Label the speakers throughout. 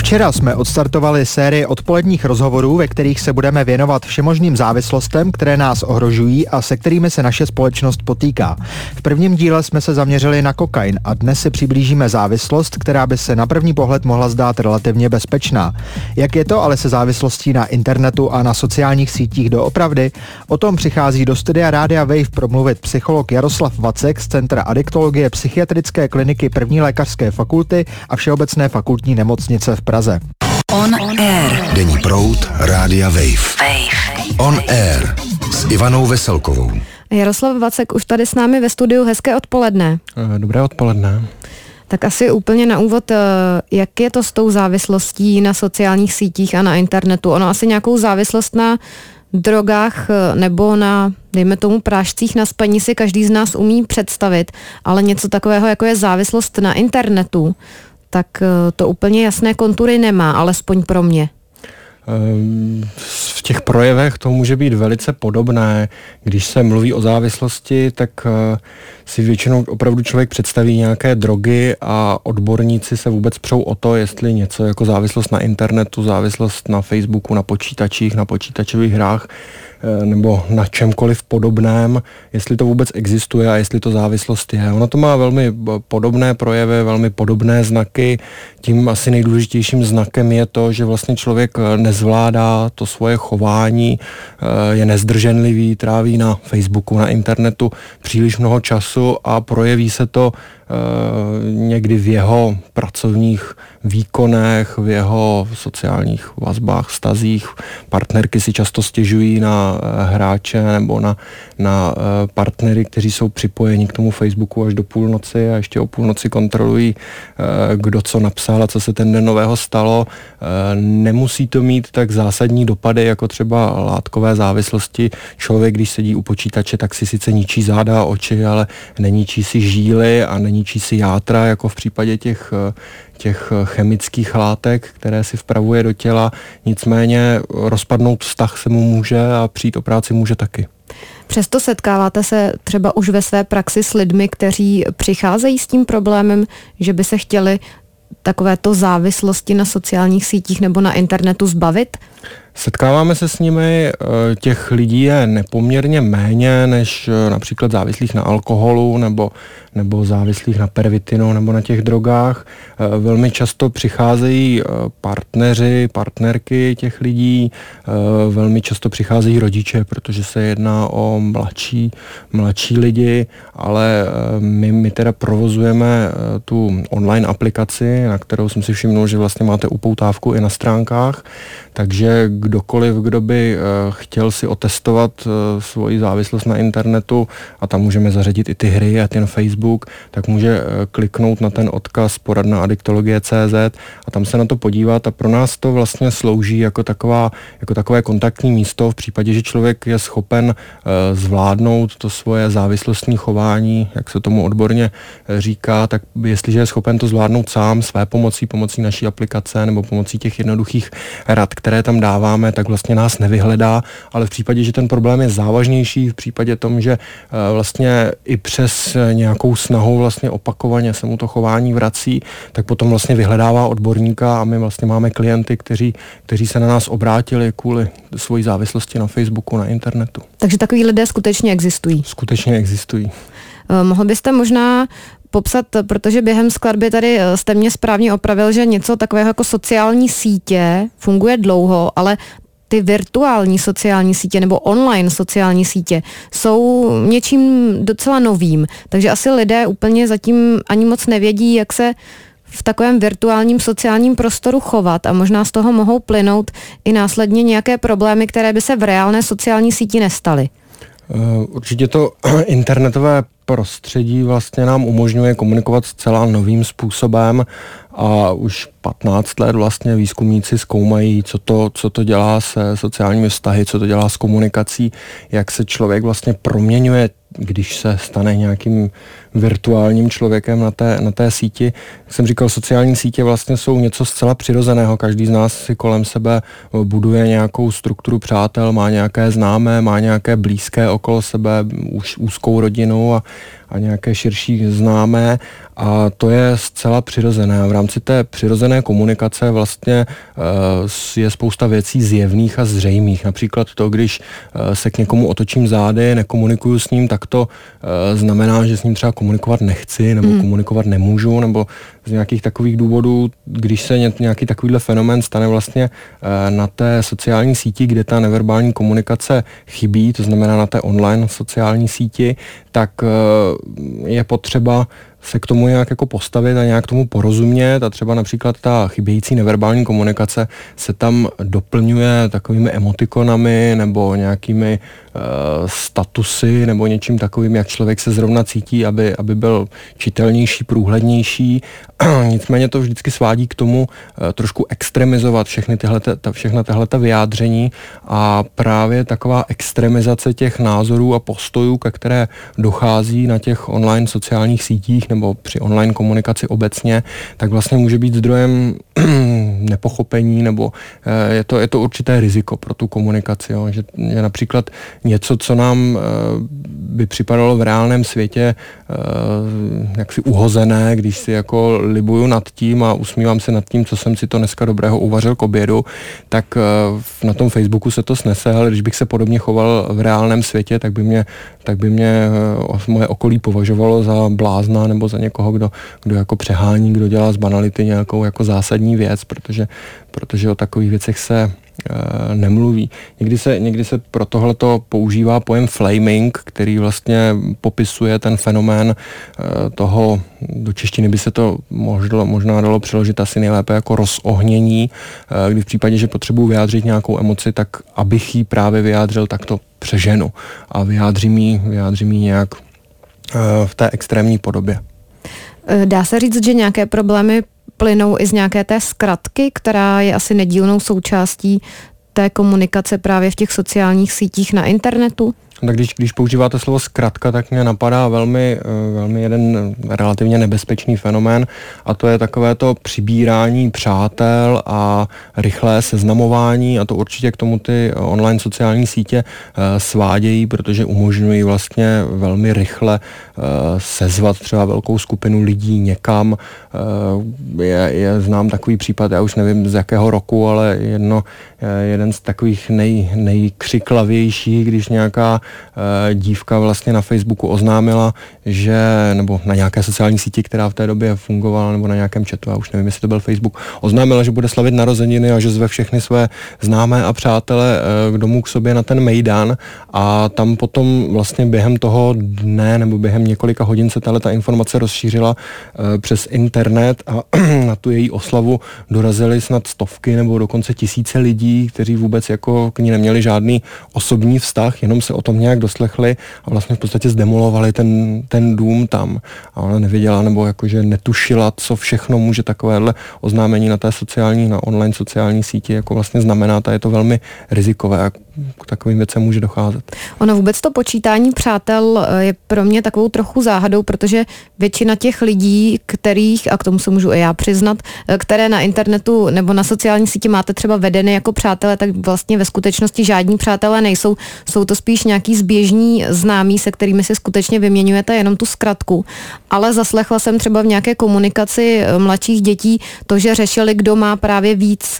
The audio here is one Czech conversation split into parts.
Speaker 1: Včera jsme odstartovali sérii odpoledních rozhovorů, ve kterých se budeme věnovat všemožným závislostem, které nás ohrožují a se kterými se naše společnost potýká. V prvním díle jsme se zaměřili na kokain a dnes si přiblížíme závislost, která by se na první pohled mohla zdát relativně bezpečná. Jak je to ale se závislostí na internetu a na sociálních sítích doopravdy? O tom přichází do studia Rádia Wave promluvit psycholog Jaroslav Vacek z Centra adiktologie Psychiatrické kliniky 1. lékařské fakulty a Všeobecné fakultní nemocnice v Praze.
Speaker 2: On Air.
Speaker 3: Denní proud Rádia Wave. On Air s Ivanou Veselkovou.
Speaker 4: Jaroslav Vacek už tady s námi ve studiu. Hezké odpoledne.
Speaker 5: Dobré odpoledne.
Speaker 4: Tak asi úplně na úvod, jak je to s tou závislostí na sociálních sítích a na internetu? Ono asi nějakou závislost na drogách nebo na, dejme tomu, prášcích na spaní si každý z nás umí představit, ale něco takového, jako je závislost na internetu, tak to úplně jasné kontury nemá, alespoň pro mě.
Speaker 5: V těch projevech to může být velice podobné. Když se mluví o závislosti, tak si většinou opravdu člověk představí nějaké drogy a odborníci se vůbec přou o to, jestli něco jako závislost na internetu, závislost na Facebooku, na počítačích, na počítačových hrách nebo na čemkoliv podobném, jestli to vůbec existuje a jestli to závislost je. Ono to má velmi podobné projevy, velmi podobné znaky. Tím asi nejdůležitějším znakem je to, že vlastně člověk nezvládá to svoje chování, je nezdrženlivý, tráví na Facebooku, na internetu příliš mnoho času a projeví se to někdy v jeho pracovních výkonech, v jeho sociálních vazbách, vztazích. Partnerky si často stěžují na hráče nebo na partnery, kteří jsou připojeni k tomu Facebooku až do půlnoci a ještě o půlnoci kontrolují, kdo co napsal a co se ten den nového stalo. Nemusí to mít tak zásadní dopady, jako třeba látkové závislosti. Člověk, když sedí u počítače, tak si sice ničí záda a oči, ale neníčí si žíly a neníčí si játra, jako v případě těch chemických látek, které si vpravuje do těla. Nicméně rozpadnout vztah se mu může a přijít o práci může taky.
Speaker 4: Přesto setkáváte se třeba už ve své praxi s lidmi, kteří přicházejí s tím problémem, že by se chtěli takovéto závislosti na sociálních sítích nebo na internetu zbavit?
Speaker 5: Setkáváme se s nimi, těch lidí je nepoměrně méně než například závislých na alkoholu nebo závislých na pervitinu nebo na těch drogách. Velmi často přicházejí partneři, partnerky těch lidí, velmi často přicházejí rodiče, protože se jedná o mladší lidi, ale my teda provozujeme tu online aplikaci, na kterou jsem si všimnul, že vlastně máte upoutávku i na stránkách, takže kdokoliv, kdo by chtěl si otestovat svoji závislost na internetu a tam můžeme zařadit i ty hry a ten Facebook, tak může kliknout na ten odkaz poradna adiktologie.cz a tam se na to podívat a pro nás to vlastně slouží jako takové kontaktní místo v případě, že člověk je schopen zvládnout to svoje závislostní chování, jak se tomu odborně říká, tak jestliže je schopen to zvládnout sám své pomocí naší aplikace nebo pomocí těch jednoduchých rad, které tam dáváme, tak vlastně nás nevyhledá, ale v případě, že ten problém je závažnější, v případě tom, že vlastně i přes nějakou snahu vlastně opakovaně se mu to chování vrací, tak potom vlastně vyhledává odborníka a my vlastně máme klienty, kteří se na nás obrátili kvůli svojí závislosti na Facebooku, na internetu.
Speaker 4: Takže takový lidé skutečně existují?
Speaker 5: Skutečně existují.
Speaker 4: Mohl byste možná popsat, protože během skladby tady jste mě správně opravil, že něco takového jako sociální sítě funguje dlouho, ale ty virtuální sociální sítě nebo online sociální sítě jsou něčím docela novým, takže asi lidé úplně zatím ani moc nevědí, jak se v takovém virtuálním sociálním prostoru chovat a možná z toho mohou plynout i následně nějaké problémy, které by se v reálné sociální síti nestaly.
Speaker 5: Určitě to internetové prostředí vlastně nám umožňuje komunikovat zcela novým způsobem a už 15 let vlastně výzkumníci zkoumají, co to dělá se sociálními vztahy, co to dělá s komunikací, jak se člověk vlastně proměňuje, když se stane nějakým virtuálním člověkem na té síti. Jak jsem říkal, sociální sítě vlastně jsou něco zcela přirozeného. Každý z nás si kolem sebe buduje nějakou strukturu přátel, má nějaké známé, má nějaké blízké okolo sebe, už úzkou rodinu a nějaké širší známé a to je zcela přirozené. V rámci té přirozené komunikace vlastně je spousta věcí zjevných a zřejmých. Například to, když se k někomu otočím zády, nekomunikuju s ním, tak to znamená, že s ním třeba komunikovat nechci nebo komunikovat nemůžu, nebo z nějakých takových důvodů, když se nějaký takovýhle fenomén stane vlastně na té sociální síti, kde ta neverbální komunikace chybí, to znamená na té online sociální síti, tak je potřeba se k tomu nějak jako postavit a nějak tomu porozumět a třeba například ta chybějící neverbální komunikace se tam doplňuje takovými emotikonami nebo nějakými statusy nebo něčím takovým, jak člověk se zrovna cítí, aby byl čitelnější, průhlednější. Nicméně to vždycky svádí k tomu trošku extremizovat všechna tahleta vyjádření a právě taková extremizace těch názorů a postojů, ke které dochází na těch online sociálních sítích nebo při online komunikaci obecně, tak vlastně může být zdrojem nepochopení nebo je to určité riziko pro tu komunikaci. Jo? Že například něco, co nám by připadalo v reálném světě jaksi uhozené, když si jako libuju nad tím a usmívám se nad tím, co jsem si to dneska dobrého uvařil k obědu, tak na tom Facebooku se to snese, ale když bych se podobně choval v reálném světě, tak by mě moje okolí považovalo za blázna nebo za někoho, kdo jako přehání, kdo dělá z banality nějakou jako zásadní věc, protože o takových věcech se nemluví. Někdy se pro tohleto používá pojem flaming, který vlastně popisuje ten fenomén toho, do češtiny by se to možná dalo přeložit asi nejlépe jako rozohnění, kdy v případě, že potřebuji vyjádřit nějakou emoci, tak abych ji právě vyjádřil, tak to přeženu a vyjádřím ji nějak v té extrémní podobě.
Speaker 4: Dá se říct, že nějaké problémy plynou i z nějaké té zkratky, která je asi nedílnou součástí té komunikace právě v těch sociálních sítích na internetu?
Speaker 5: Tak když používáte slovo zkratka, tak mě napadá velmi jeden relativně nebezpečný fenomén a to je takové to přibírání přátel a rychlé seznamování a to určitě k tomu ty online sociální sítě svádějí, protože umožňují vlastně velmi rychle sezvat třeba velkou skupinu lidí někam. Znám takový případ, já už nevím z jakého roku, ale jeden z takových nejkřiklavějších, když nějaká dívka vlastně na Facebooku oznámila, nebo na nějaké sociální síti, která v té době fungovala, nebo na nějakém chatu, já už nevím, jestli to byl Facebook, oznámila, že bude slavit narozeniny a že zve všechny své známé a přátele k domů k sobě na ten mejdan a tam potom vlastně během toho dne nebo během několika hodin se ta informace rozšířila přes internet a na tu její oslavu dorazily snad stovky nebo dokonce tisíce lidí, kteří vůbec jako k ní neměli žádný osobní vztah, jenom se o tom nějak doslechli a vlastně v podstatě zdemolovali ten dům tam. A ona nevěděla nebo jakože netušila, co všechno může takovéhle oznámení na té na online sociální síti jako vlastně znamená, a je to velmi rizikové a k takovým věcem může docházet.
Speaker 4: Ono vůbec to počítání přátel je pro mě takovou trochu záhadou, protože většina těch lidí, kterých, a k tomu se můžu i já přiznat, které na internetu nebo na sociální síti máte třeba vedeny jako přátelé, tak vlastně ve skutečnosti žádní přátelé nejsou. Jsou to spíš nějaký zběžní známí, se kterými si skutečně vyměňujete jenom tu zkratku. Ale zaslechla jsem třeba v nějaké komunikaci mladších dětí to, že řešili, kdo má právě víc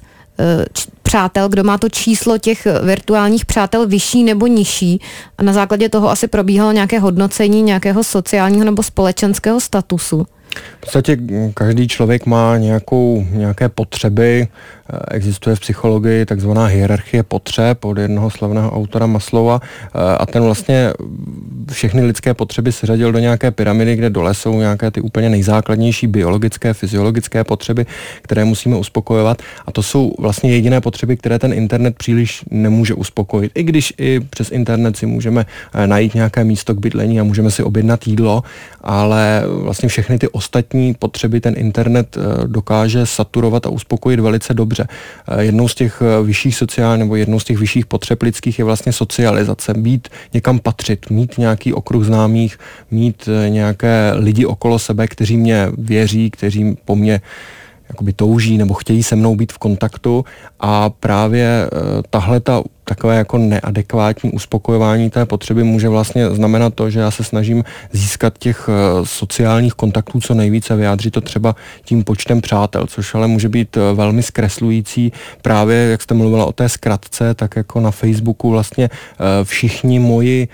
Speaker 4: přátel, kdo má to číslo těch virtuálních přátel vyšší nebo nižší a na základě toho asi probíhalo nějaké hodnocení nějakého sociálního nebo společenského statusu.
Speaker 5: V podstatě každý člověk má nějaké potřeby, existuje v psychologii takzvaná hierarchie potřeb od jednoho slavného autora Maslowa a ten vlastně všechny lidské potřeby seřadil do nějaké pyramidy, kde dole jsou nějaké ty úplně nejzákladnější biologické, fyziologické potřeby, které musíme uspokojovat a to jsou vlastně jediné potřeby, které ten internet příliš nemůže uspokojit. I když i přes internet si můžeme najít nějaké místo k bydlení a můžeme si objednat jídlo, ale vlastně všechny ty ostatní potřeby ten internet dokáže saturovat a uspokojit velice dobře. Jednou z těch vyšších jednou z těch vyšších potřeb lidských je vlastně socializace, být někam patřit, mít nějaký okruh známých, mít nějaké lidi okolo sebe, kteří mě věří, kteří po mně jakoby touží nebo chtějí se mnou být v kontaktu a právě tahleta takové jako neadekvátní uspokojování té potřeby může vlastně znamenat to, že já se snažím získat těch sociálních kontaktů co nejvíce, vyjádřit to třeba tím počtem přátel, což ale může být velmi zkreslující. Právě, jak jste mluvila o té zkratce, tak jako na Facebooku vlastně všichni moji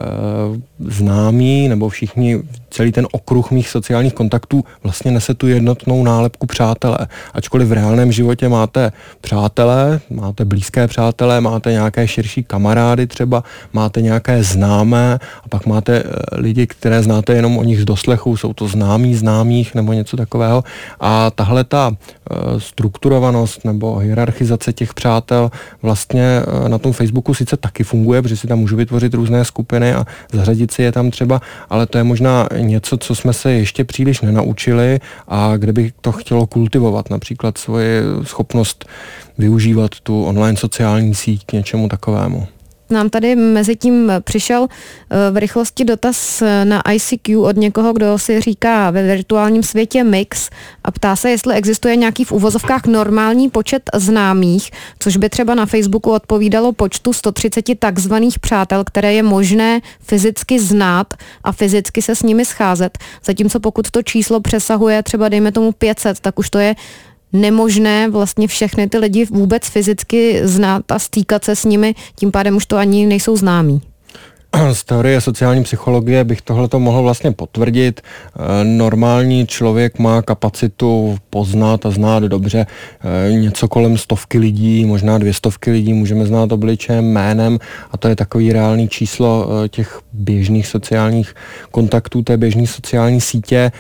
Speaker 5: známí nebo všichni, celý ten okruh mých sociálních kontaktů vlastně nese tu jednotnou nálepku přátelé. Ačkoliv v reálném životě máte přátelé, máte blízké přátelé, máte nějaké širší kamarády třeba, máte nějaké známé a pak máte lidi, které znáte jenom o nich z doslechu, jsou to známých nebo něco takového. A tahle ta strukturovanost nebo hierarchizace těch přátel vlastně na tom Facebooku sice taky funguje, protože si tam můžu vytvořit různé skupiny a zařadit si je tam třeba, ale to je možná něco, co jsme se ještě příliš nenaučili a kde bych to chtělo kultivovat, například svoji schopnost využívat tu online sociální síť k něčemu takovému.
Speaker 4: Nám tady mezi tím přišel v rychlosti dotaz na ICQ od někoho, kdo si říká ve virtuálním světě mix a ptá se, jestli existuje nějaký v uvozovkách normální počet známých, což by třeba na Facebooku odpovídalo počtu 130 takzvaných přátel, které je možné fyzicky znát a fyzicky se s nimi scházet. Zatímco pokud to číslo přesahuje třeba dejme tomu 500, tak už to je nemožné vlastně všechny ty lidi vůbec fyzicky znát a stýkat se s nimi, tím pádem už to ani nejsou známí.
Speaker 5: Z teorie sociální psychologie bych tohleto mohl vlastně potvrdit. Normální člověk má kapacitu poznat a znát dobře něco kolem 100 lidí, možná 200 lidí, můžeme znát obličejem, jménem a to je takový reálný číslo těch běžných sociálních kontaktů, té běžné sociální sítě.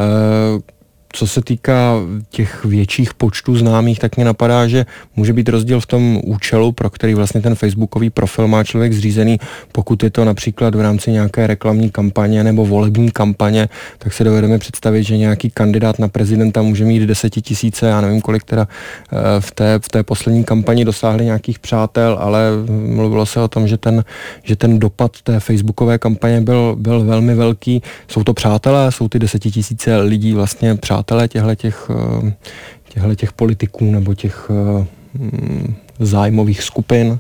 Speaker 5: Co se týká těch větších počtů známých, tak mě napadá, že může být rozdíl v tom účelu, pro který vlastně ten facebookový profil má člověk zřízený. Pokud je to například v rámci nějaké reklamní kampaně nebo volební kampaně, tak se dovedeme představit, že nějaký kandidát na prezidenta může mít 10 000, já nevím kolik teda v té poslední kampani dosáhli nějakých přátel, ale mluvilo se o tom, že ten dopad té facebookové kampaně byl velmi velký. Jsou to přátelé, jsou ty 10 000 lidí vlastně přátelé těchto politiků nebo těch zájmových skupin.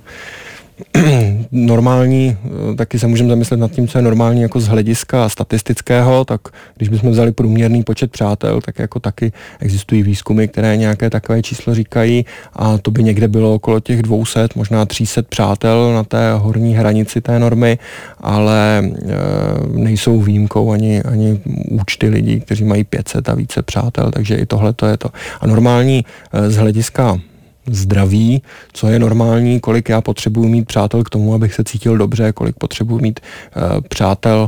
Speaker 5: Normální, taky se můžeme zamyslet nad tím, co je normální jako z hlediska statistického, tak když bychom vzali průměrný počet přátel, tak jako taky existují výzkumy, které nějaké takové číslo říkají a to by někde bylo okolo těch 200, možná 300 přátel na té horní hranici té normy, ale nejsou výjimkou ani účty lidí, kteří mají 500 a více přátel, takže i tohle to je to. A normální z hlediska zdraví, co je normální, kolik já potřebuji mít přátel k tomu, abych se cítil dobře, kolik potřebuji mít přátel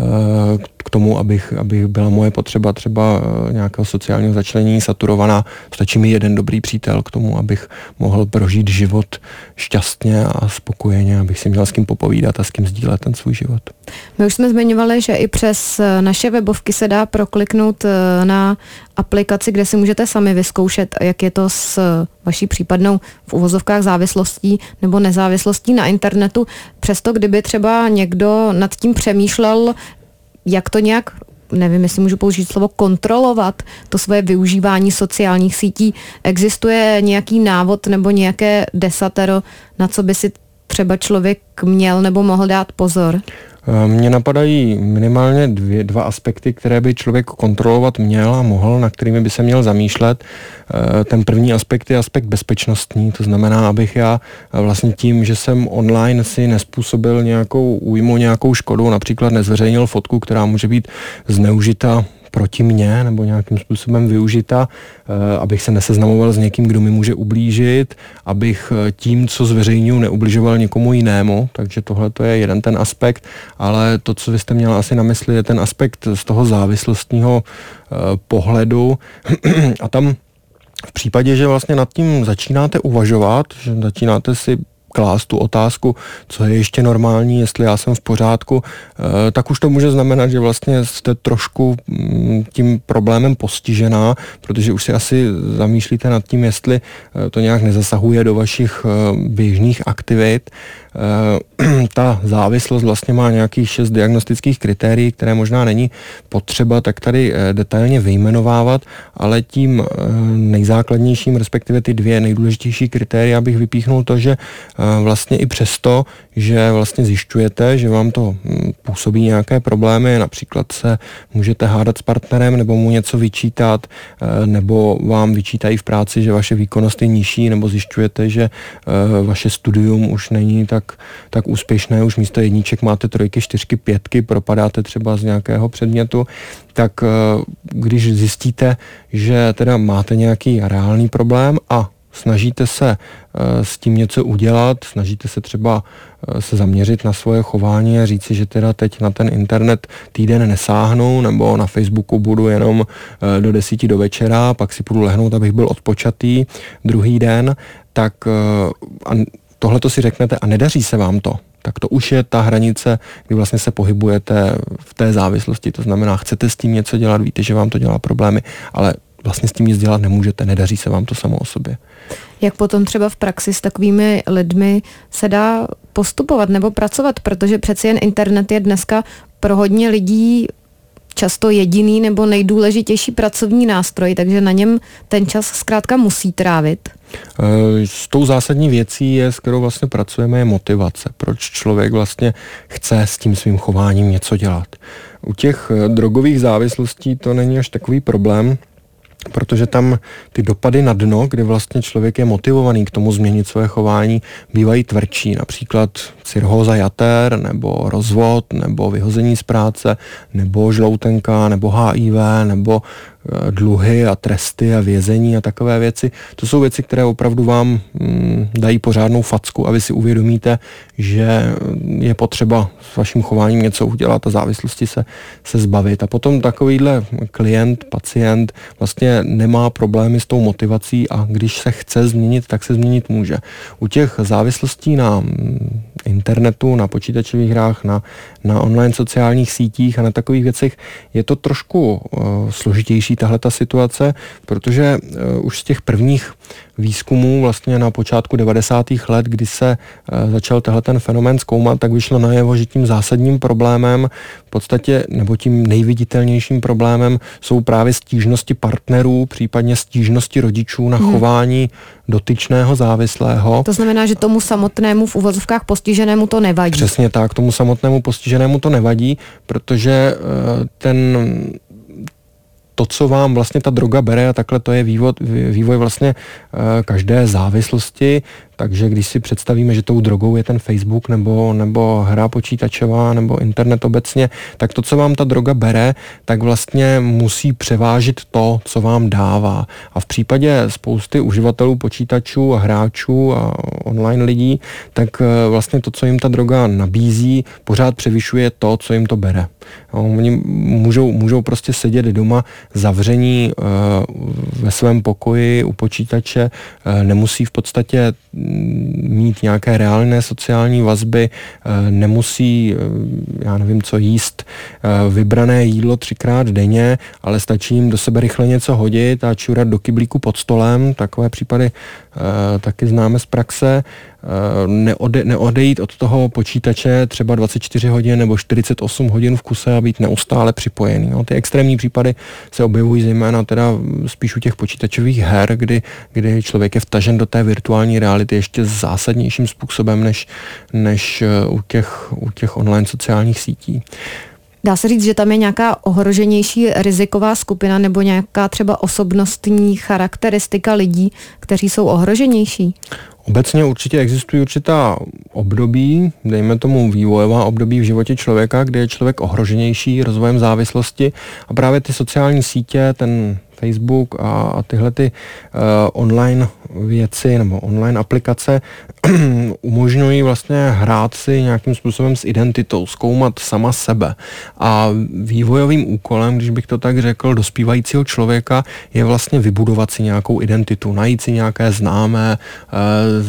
Speaker 5: k tomu, abych byla moje potřeba třeba nějakého sociálního začlenění saturovaná. Stačí mi jeden dobrý přítel k tomu, abych mohl prožít život šťastně a spokojeně, abych si měl s kým popovídat a s kým sdílet ten svůj život.
Speaker 4: My už jsme zmiňovali, že i přes naše webovky se dá prokliknout na aplikaci, kde si můžete sami vyzkoušet, jak je to s vaší případnou v uvozovkách závislostí nebo nezávislostí na internetu. Přesto, kdyby třeba někdo nad tím přemýšlel, jak to nějak, nevím, jestli můžu použít slovo kontrolovat, to svoje využívání sociálních sítí, existuje nějaký návod nebo nějaké desatero, na co by si třeba člověk měl nebo mohl dát pozor?
Speaker 5: Mně napadají minimálně dva aspekty, které by člověk kontrolovat měl a mohl, na kterými by se měl zamýšlet. Ten první aspekt je aspekt bezpečnostní, to znamená, abych já vlastně tím, že jsem online si nespůsobil nějakou újmu, nějakou škodu, například nezveřejnil fotku, která může být zneužita proti mně nebo nějakým způsobem využita, abych se neseznamoval s někým, kdo mi může ublížit, abych tím, co zveřejňuji, neubližoval někomu jinému, takže tohle to je jeden ten aspekt, ale to, co vy jste měla asi na mysli, je ten aspekt z toho závislostního pohledu a tam v případě, že vlastně nad tím začínáte uvažovat, že začínáte si klást tu otázku, co je ještě normální, jestli já jsem v pořádku, tak už to může znamenat, že vlastně jste trošku tím problémem postižená, protože už si asi zamýšlíte nad tím, jestli to nějak nezasahuje do vašich běžných aktivit. ta závislost vlastně má nějakých 6 diagnostických kritérií, které možná není potřeba tak tady detailně vyjmenovávat, ale tím nejzákladnějším, respektive ty 2 nejdůležitější kritéria bych vypíchnul to, že vlastně i přesto, že vlastně zjišťujete, že vám to působí nějaké problémy, například se můžete hádat s partnerem nebo mu něco vyčítat, nebo vám vyčítají v práci, že vaše výkonnost je nižší, nebo zjišťujete, že vaše studium už není tak úspěšné, už místo 1 máte 3, 4, 5, propadáte třeba z nějakého předmětu, tak když zjistíte, že teda máte nějaký reálný problém a snažíte se s tím něco udělat, snažíte se třeba se zaměřit na svoje chování a říci, že teda teď na ten internet týden nesáhnu, nebo na Facebooku budu jenom do 10 do večera, pak si půjdu lehnout, abych byl odpočatý druhý den, tak tohleto si řeknete a nedaří se vám to, tak to už je ta hranice, kdy vlastně se pohybujete v té závislosti. To znamená, chcete s tím něco dělat, víte, že vám to dělá problémy, ale vlastně s tím nic dělat nemůžete, nedaří se vám to samo o sobě.
Speaker 4: Jak potom třeba v praxi s takovými lidmi se dá postupovat nebo pracovat, protože přeci jen internet je dneska pro hodně lidí často jediný nebo nejdůležitější pracovní nástroj, takže na něm ten čas zkrátka musí trávit.
Speaker 5: S tou zásadní věcí, s kterou vlastně pracujeme, je motivace. Proč člověk vlastně chce s tím svým chováním něco dělat. U těch drogových závislostí to není až takový problém, protože tam ty dopady na dno, kde vlastně člověk je motivovaný k tomu změnit své chování, bývají tvrdší. Například cirhóza jater, nebo rozvod, nebo vyhození z práce, nebo žloutenka, nebo HIV, nebo dluhy a tresty a vězení a takové věci. To jsou věci, které opravdu vám dají pořádnou facku a vy si uvědomíte, že je potřeba s vaším chováním něco udělat a závislosti se zbavit. A potom takovýhle klient, pacient vlastně nemá problémy s tou motivací a když se chce změnit, tak se změnit může. U těch závislostí na internetu, na počítačových hrách, na online sociálních sítích a na takových věcech je to trošku složitější tahleta situace, protože už z těch prvních výzkumů vlastně na počátku 90. let, kdy se začal ten fenomén zkoumat, tak vyšlo najevo, že tím zásadním problémem v podstatě, nebo tím nejviditelnějším problémem jsou právě stížnosti partnerů, případně stížnosti rodičů na chování dotyčného závislého.
Speaker 4: To znamená, že tomu samotnému v uvozovkách postiženému to nevadí. Přesně
Speaker 5: tak, tomu samotnému postiženému to nevadí, protože to, co vám vlastně ta droga bere, a takhle to je vývoj vlastně každé závislosti, takže když si představíme, že tou drogou je ten Facebook nebo hra počítačová nebo internet obecně, tak to, co vám ta droga bere, tak vlastně musí převážit to, co vám dává. A v případě spousty uživatelů počítačů a hráčů a online lidí, tak vlastně to, co jim ta droga nabízí, pořád převyšuje to, co jim to bere. Oni můžou prostě sedět doma zavření ve svém pokoji u počítače, nemusí v podstatě mít nějaké reálné sociální vazby, nemusí, já nevím co jíst, vybrané jídlo 3krát denně, ale stačí jim do sebe rychle něco hodit a čurat do kyblíku pod stolem. Takové případy taky známe z praxe. Neodejít od toho počítače třeba 24 hodin nebo 48 hodin v kuse a být neustále připojený. No, ty extrémní případy se objevují zejména teda spíš u těch počítačových her, kdy člověk je vtažen do té virtuální reality ještě zásadnějším způsobem než u těch online sociálních sítí.
Speaker 4: Dá se říct, že tam je nějaká ohroženější riziková skupina nebo nějaká třeba osobnostní charakteristika lidí, kteří jsou ohroženější?
Speaker 5: Obecně určitě existují určitá období, dejme tomu vývojová období v životě člověka, kde je člověk ohroženější rozvojem závislosti a právě ty sociální sítě, ten Facebook a tyhle ty online věci nebo online aplikace umožňují vlastně hrát si nějakým způsobem s identitou, zkoumat sama sebe. A vývojovým úkolem, když bych to tak řekl, dospívajícího člověka je vlastně vybudovat si nějakou identitu, najít si nějaké známé,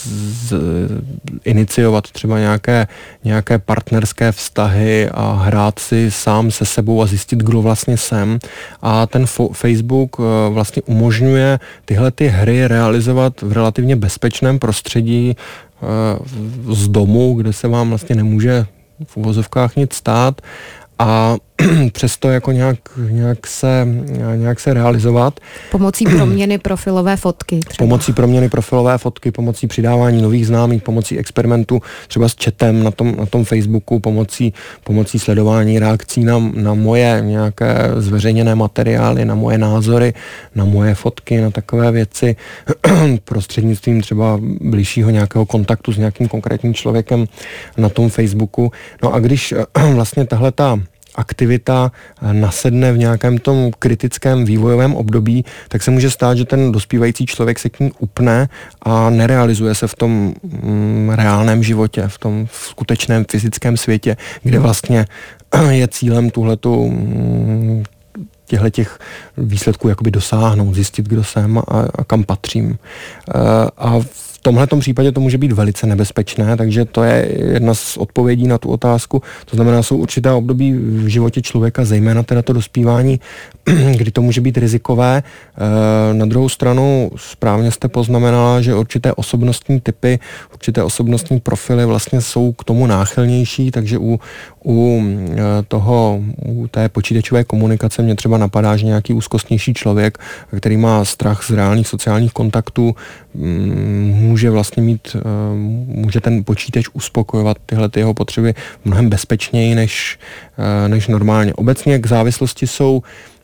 Speaker 5: iniciovat třeba nějaké partnerské vztahy a hrát si sám se sebou a zjistit, kdo vlastně jsem. A ten Facebook vlastně umožňuje tyhle ty hry realizovat v relativně bezpečném prostředí z domu, kde se vám vlastně nemůže v uvozovkách nic stát a přesto jako nějak se realizovat.
Speaker 4: Pomocí proměny profilové fotky třeba.
Speaker 5: Pomocí proměny profilové fotky, pomocí přidávání nových známých, pomocí experimentu třeba s chatem na tom Facebooku, pomocí sledování reakcí na moje nějaké zveřejněné materiály, na moje názory, na moje fotky, na takové věci, prostřednictvím třeba bližšího nějakého kontaktu s nějakým konkrétním člověkem na tom Facebooku. No a když vlastně tahleta aktivita nasedne v nějakém tom kritickém vývojovém období, tak se může stát, že ten dospívající člověk se k ní upne a nerealizuje se v tom reálném životě, v tom skutečném fyzickém světě, kde vlastně je cílem těch výsledků jakoby dosáhnout, zjistit, kdo jsem a kam patřím. A v tomhletom případě to může být velice nebezpečné, takže to je jedna z odpovědí na tu otázku. To znamená, jsou určitá období v životě člověka, zejména teda to dospívání, kdy to může být rizikové. Na druhou stranu správně jste poznamenala, že určité osobnostní typy, určité osobnostní profily vlastně jsou k tomu náchylnější, takže u té počítačové komunikace mě třeba napadá, že nějaký úzkostnější člověk, který má strach z reálných sociálních kontaktů, může ten počítač uspokojovat tyhle jeho potřeby mnohem bezpečněji než normálně. Obecně k závislosti jsou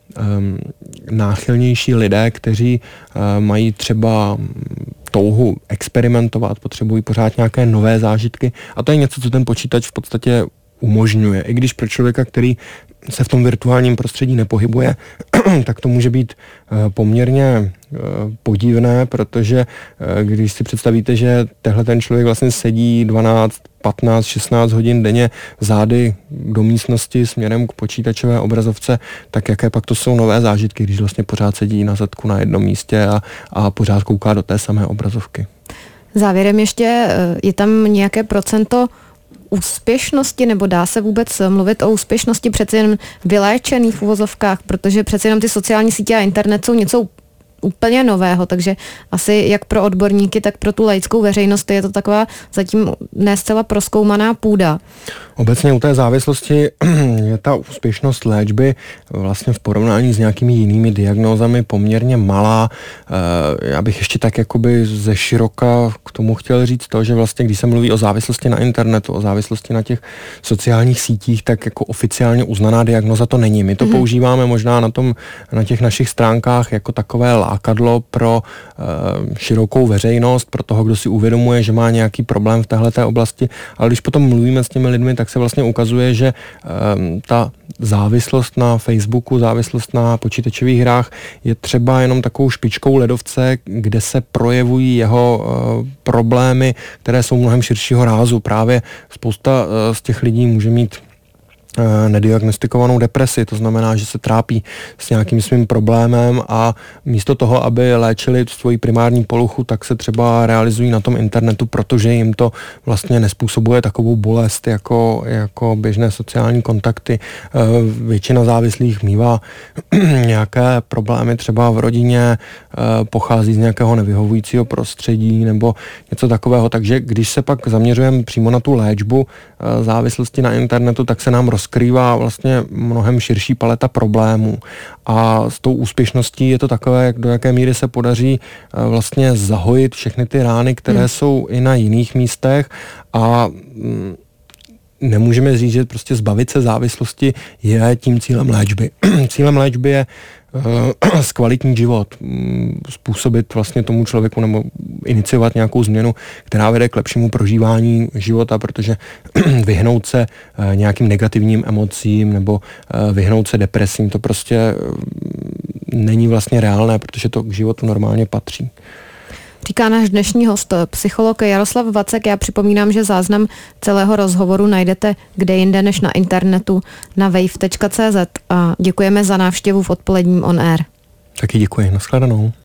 Speaker 5: náchylnější lidé, kteří mají třeba touhu experimentovat, potřebují pořád nějaké nové zážitky a to je něco, co ten počítač v podstatě umožňuje. I když pro člověka, který se v tom virtuálním prostředí nepohybuje, tak to může být poměrně podivné, protože když si představíte, že tehle ten člověk vlastně sedí 12, 15, 16 hodin denně zády do místnosti směrem k počítačové obrazovce, tak jaké pak to jsou nové zážitky, když vlastně pořád sedí na zadku na jednom místě a pořád kouká do té samé obrazovky.
Speaker 4: Závěrem ještě, je tam nějaké procento úspěšnosti, nebo dá se vůbec mluvit o úspěšnosti přeci jen vyléčených v uvozovkách, protože přeci jenom ty sociální sítě a internet jsou něco úplně nového, takže asi jak pro odborníky, tak pro tu laickou veřejnost je to taková zatím ne zcela prozkoumaná půda.
Speaker 5: Obecně u té závislosti je ta úspěšnost léčby vlastně v porovnání s nějakými jinými diagnózami poměrně malá. Já bych ještě tak jakoby ze široka k tomu chtěl říct to, že vlastně když se mluví o závislosti na internetu, o závislosti na těch sociálních sítích, tak jako oficiálně uznaná diagnóza to není. My to používáme možná na těch našich stránkách jako takové lákadlo pro širokou veřejnost, pro toho, kdo si uvědomuje, že má nějaký problém v téhleté oblasti, ale když potom mluvíme s těmi lidmi, tak se vlastně ukazuje, že ta závislost na Facebooku, závislost na počítačových hrách je třeba jenom takovou špičkou ledovce, kde se projevují jeho problémy, které jsou mnohem širšího rázu. Právě spousta z těch lidí může mít nediagnostikovanou depresi, to znamená, že se trápí s nějakým svým problémem a místo toho, aby léčili svoji primární poruchu, tak se třeba realizují na tom internetu, protože jim to vlastně nespůsobuje takovou bolest jako běžné sociální kontakty. Většina závislých mívá nějaké problémy třeba v rodině, pochází z nějakého nevyhovujícího prostředí nebo něco takového, takže když se pak zaměřujeme přímo na tu léčbu závislosti na internetu, tak se nám rozkrývá vlastně mnohem širší paleta problémů. A s tou úspěšností je to takové, do jaké míry se podaří vlastně zahojit všechny ty rány, které jsou i na jiných místech a nemůžeme říct, že prostě zbavit se závislosti je tím cílem léčby. Cílem léčby je zkvalitnit život, způsobit vlastně tomu člověku nebo iniciovat nějakou změnu, která vede k lepšímu prožívání života, protože vyhnout se nějakým negativním emocím nebo vyhnout se depresím, to prostě není vlastně reálné, protože to k životu normálně patří.
Speaker 4: Říká náš dnešní host, psycholog Jaroslav Vacek. Já připomínám, že záznam celého rozhovoru najdete kde jinde než na internetu na wave.cz a děkujeme za návštěvu v odpoledním On Air.
Speaker 5: Taky děkuji, nashledanou.